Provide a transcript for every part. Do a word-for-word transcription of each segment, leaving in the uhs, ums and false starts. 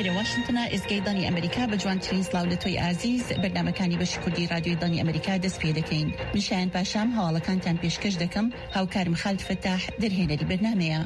ئێرە واشنگتنە ئێزگەی ئەمریکا بە جوانترین سلااو لە تۆی ئازیز بەرنامەکانی بەشی کوردی رادیۆی دانی ئەمریکا دەست پێ دەکەین. من شایان پاشام هەواڵەکانتان پێشکەش دەکەم. هاوکارم خالد فتاح دەرهێنەری بەرنامەیە.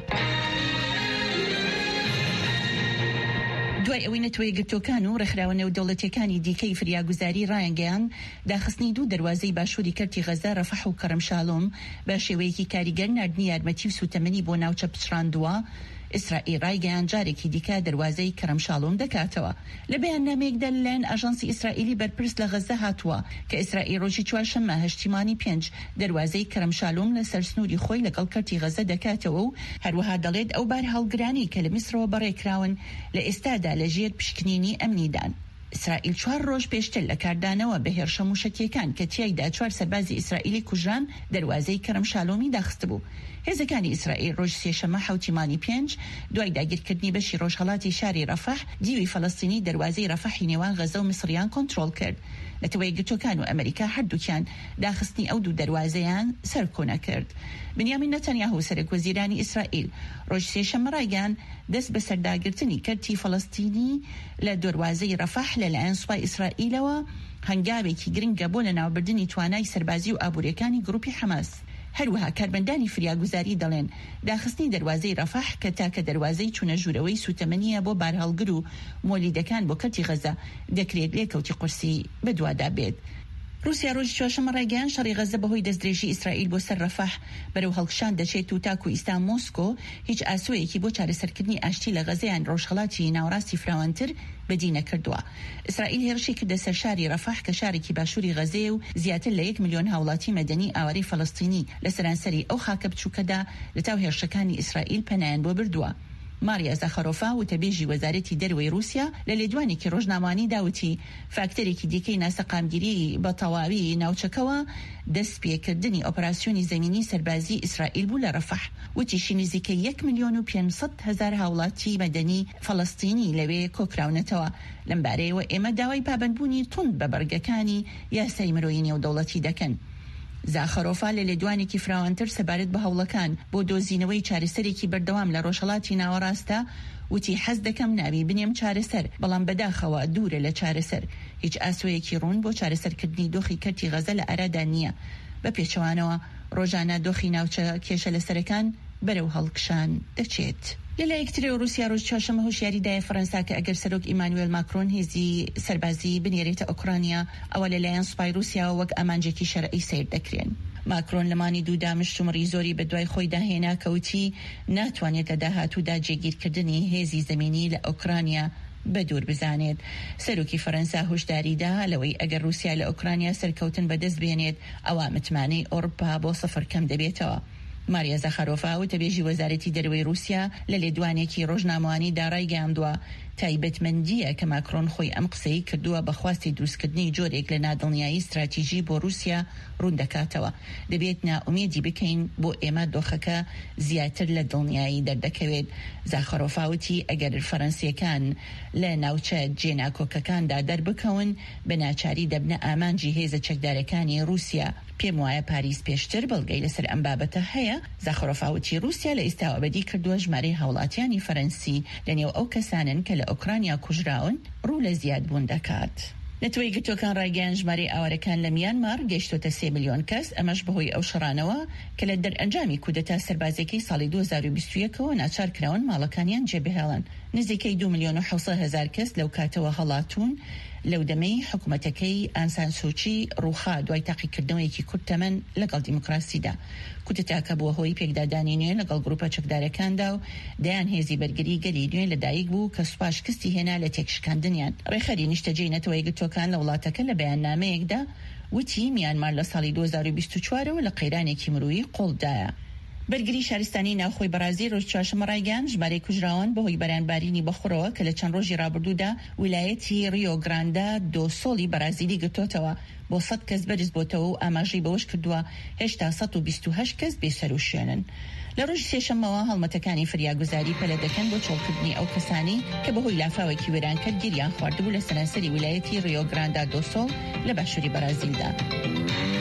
دوای ئەوەی نەتوەیە گرتوەکان و ڕێکخراوە نێودەوڵەتیەکانی دیکەی فریاگوزاری ڕایانگەیان داخستنی دوو دەروازەی باشووری کەرتی غەزە ڕەفەح و کەرەمشالۆم بە شێوەیەکی کاریگەر نردنی یارمەتی و سوتەمەنی بۆ ناوچە پچڕاندووە. ئیسرائیل ڕایگەیان جارێکی دیکە دەروازەی کەرەمشالۆم دەکاتەوە. لە بەیاننامەیەکدا لەلایەن ئاژانسی ئیسرائیلی بەرپرس لە غەزە هاتووە کە ئیسرائیل ڕۆژی چوارشەممە هەشتیمانی پێنج دەروازەی کەرەمشالۆم لە سەرسنووری خۆی لەگەڵ کەرتی غەزە دەکاتەوە و هەروەها دەڵێت ئەو بار هەڵگرانی کە لە میسرەوە بەڕێکراون لە ئێستادا لە ژێر پشکنینی ئەمنیدان. ئیسرائیل چوار ڕۆژ پێشتر لە کاردانەوە بە هێرشە موشکیەکان کە تیایدا چوار سەربازی ئیسرائیلی کوژران دەروازەی کەرەمشالۆمی داخست بوو. هێزەکانی ئیسرائیل ڕۆژ سێشەمە حوتیمانی پێنج دوای داگیرکردنی بەشی ڕۆژهەڵاتی شاری ڕەفەح دیوی فەڵەستینی دەروازەی ڕەفەحی نێوان غەزە و میسریان کۆنتڕۆڵ کرد. نەتەوەی گرتوەکان و ئەمریکا هەردووکیان داخستنی ئەو دوو دەروازەیان سەرکۆنە کرد. بنیامین نەتەنیاهو سەرۆکوەزیرانی ئیسرائیل ڕۆژ سێشەممە ڕایگەیان دەست بە سەرداگرتنی کەرتی فەڵەستینی لە دەروازەی ڕەفەح لەلایەن سوپای ئیسرائیلەوە هەنگاوێکی گرنگە بۆ لە ناوبردنی توانای سەربازی و ئابوووریەکانی گروپی حەماس. هەروەها کاربەندانی فریاگوزاری دەڵێن داخستنی دەروازەی ڕەفەح کە تاکە دەروازەی چوونەژوورەوەی سوتەمەنیە بۆ بارهەڵگر و مۆلیدەکان بۆ کەرتی غەزە دەکرێت لێکەوتی قورسی بەدوادا بێت. رووسیا ڕۆژی چوارشەممە ڕایگەیان شەڕی غەزە بەهۆی دەستدرێژی ئیسرائیل بۆ سەر ڕەفەح بەرەو هەڵکشان دەچێت و تاکو ئیستا مۆسکۆ هیچ ئاسوەیەکی بۆ چارەسەرکردنی ئاشتی لە غەزەیان ڕۆژهەڵاتی ناوەڕاستی فراوانتر بەدی نەکردووە. ئیسرائیل هێرشی کردە سەر شاری ڕەفەح کە شارێکی باشووری غەزەیە و زیاتر لە یەک ملیۆن هاوڵاتی مەدەنی ئاوارەی فەڵەستینی لە سەرانسەری ئەو خاکە بچووکەدا لە تاو هێرشەکانی ئیسرائیل پەنایان بۆ بردووە. ماریا زاخەرۆفا وتەبێژی وەزارەتی دەروەی رووسیا لە لێدوانێکی ڕۆژنامانی داوتی فاکتەرێکی دیکەی ناسەقامگیری بە تەواوی ناوچەکەوە دەست پێکردنی ئۆپەراسیۆنی زەمینی سەربازی ئیسرائیل بوو لە ڕەفەح. وتیشی نزیکەی یەک ملیۆن و پێنج هەزار هاوڵاتی مەدەنی فەڵەستینی لەوێ کۆکراونەتەوە. لەم بارەیەوە ئێمە داوای پابەندبوونی توند بە بەرگەکانی یاسای مرۆیی نێودەوڵەتی دەکەن. زاخەرۆفا لە لێدوانێکی فراوانتر سەبارەت بە هەوڵەکان بۆ دۆزینەوەی چارەسەرێکی بەردەوام لە ڕۆژهەڵاتی ناوەڕاستە وتی حەز دەکەم ناوی بنێم چارەسەر بەڵام بەداخەوە دوورە لە چارەسەر. هیچ ئاسوەیەکی ڕوون بۆ چارەسەرکردنی دۆخی کەرتی غەزە لە ئارادا نییە. بە پێچەوانەوە ڕۆژانە دۆخی ناوچە کێشە لەسەرەکان بەرەو هەڵکشان دەچێت. لەلایەکترێ رووسیا ڕۆژ چوارشەممە هۆشیاریدایە فەڕەنسا کە ئەگەر سەرۆک ئیمانوێل ماکرۆن هێزی سەربازی بنێرێتە ئۆکرانیا ئەوە لەلایەن سوپای رووسیاوە وەک ئامانجێکی شەرعی سیر دەکرێن. ماکرۆن لەمانی دوو دامشتومڕی زۆری بە دوای خۆی داهێنا کەوتی ناتوانێت لە داهاتوودا جێگیرکردنی هێزی زەمینی لە ئۆکرانیا بەدوور بزانێت. سەرۆکی فەڕەنسا هۆشداریدا لەوەی ئەگەر رووسیا لە ئۆکرانیا سەرکەوتن بەدەست بێنێت ئەوە متمانەی ئۆڕپا بۆ سەفر کەم دەبێتەوە. ماریا زاخەرۆفا وتەبێژی وەزارەتی دەروەی رووسیا لە لێدوانێکی ڕۆژنامەوانی داڕایگەیاندووە تایبەتمەندیە کە ماکرۆن خۆی ئەم قسەی کردووە بەخواستی دروستکردنی جۆرێک لە نادڵنیایی استراتیژی بۆ رووسیا ڕوون دەکاتەوە. دەبێت نائومێدی بکەین بۆ ئێمە دۆخەکە زیاتر لە دڵنیایی دەردەکەوێت. زاخەرۆفاوتی ئەگەر فەڕەنسیەکان لە ناوچە جێناکۆکەکاندا دەربکەون بە ناچاری دەبنە ئامانجی هێزە چەکدارەکانی رووسیا. پێم وایە پاریس پێشتر بەڵگەی لەسەر ئەم بابەتە هەیە. زاخەرۆفاوتی رووسیا لە ئێستا بەدی کردووە ژمارەی هاوڵاتیانی فەرەنسی لەنێو ئەو کەسانن کە لە ئۆکرانیا کوژراون ڕوو لە زیادبوون دەکات. نەتوەی گرتوەکان ڕایگەیان ژمارەی ئاوارەکان لە میانمار گەیشتۆتە سێ ملیۆن کەس. ئەمەش بەهۆی ئەو شەڕانەوە کە لە دەرئەنجامی کودەتا سەربازیەکەی ساڵی دوو هەزار و بیست و یەکەوە ناچار کراون ماڵەکانیان جێبهێڵن. نزیکەی دو ملیۆن و حەوت هەزار کەس لەو کاتەوە هەڵاتون. لەو دەمەی حکوومەتەکەی ئانسان سوچی ڕووخا دوای تاقیکردنەوەیەکی کورتتەمەن لەگەڵ دیموکراسیدا. کودەتاکە بووە هۆی پێکدادانی نوێ لەگەڵ گروپە چەکدارەکاندا و دەیان هێزی بەرگری گەلی نوێ لەدایک بوو کە سوپاش کستی هێنا لە تێکشکاندنیان. ڕێخەری نیشتەجێی نەتەوەی گرتوەکان لە وڵاتەکە لە بەیاننامەیەکدا وتی میانمار لە ساڵی دوو هەزار و بیست و چوارەوە لە قەیرانێکی مرۆیی قوڵدایە. بەرگری شارستانی ناوخۆی بەرازیل ڕۆژ چوارشەممە ڕایگەیاند ژمارەی کوژراوان بەهۆی بەرانبارینی بەخۆرەوە کە لە چەند ڕۆژی ڕابردوودا ویلایەتی ریۆ گراندە دۆ سۆلی بەرازیلی گرتوتەوە. بۆ سەد کەس بەرز بۆتەوە و ئاماژەی بەوەش کردووە هێشتا سەد و بیست و هەشت کەس بێسەر و شوێنن. لە ڕۆژی سێشەممەوە هەڵمەتەکانی فریاگوزاری پەلە دەکەن بۆ چۆڵکردنی ئەو کەسانی کە بەهۆی لافاوێکی وێرانکرد گیریان خواردبوو لە سەرانسەری ویلایەتی ریۆ گراندە دۆ سۆل لە باشووری بەرازیلدا.